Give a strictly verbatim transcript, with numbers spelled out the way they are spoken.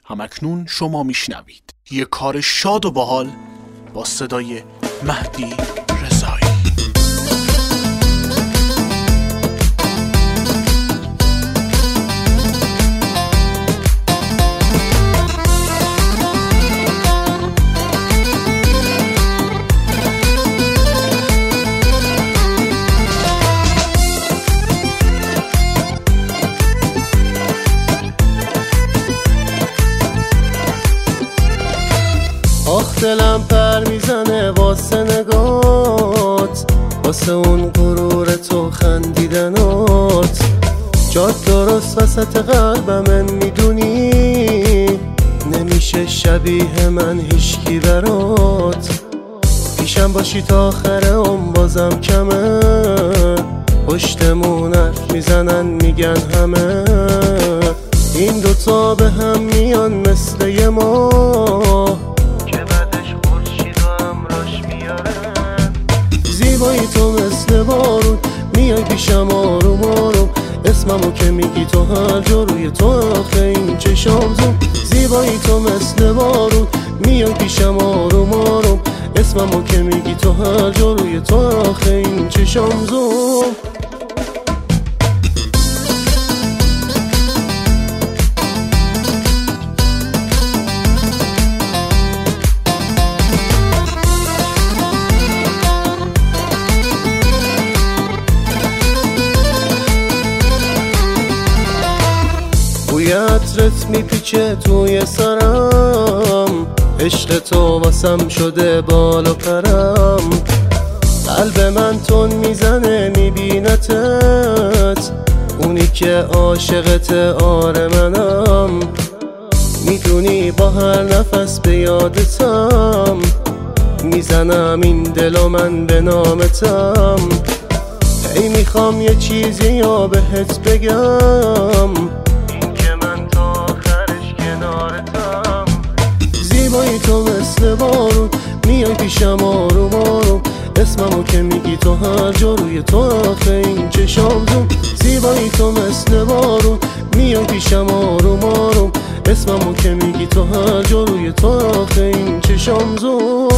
همکنون شما میشنوید یه کار شاد و باحال با صدای مهدی رضایی. آخ دلم پر میزنه واسه نگات، واسه اون غرور تو خندیدنات. جات درست وسط قلبم میدونی، نمیشه شبیه من هیچکی برات. پیشم باشی تا آخر عمر بازم کمه، پشتمون حرف میزنن میگن همه. این دوتا به هم میان مثل یه ماه، زیبایی تو مثل بارون میای پیشم آروم آروم. اسممو که میگی تو هر جا روی تو آخه این چشام زوم. زیبایی تو مثل بارون میای پیشم آروم آروم. اسممو که میگی تو هر جا روی تو آخه این چشام زوم. بوی عطرت میپیچه توی سرم، عشق تو واسم شده بال و پرم. قلب من تون میزنه میبینتت، اونی که عاشقت آره منم. میدونی با هر نفس به یادتم، میزنم این دل و من به نامتم. ای میخوام یه چیزی یا بهت بگم، زیبایی تو مثل بارون میای پیشم آروم آروم. اسممو که میگی تو هر جا روی تو آخه این چشام زوم. زیبایی تو مثل بارون میای پیشم آروم آروم. اسممو که میگی تو هر جا روی تو آخه این چشام زوم.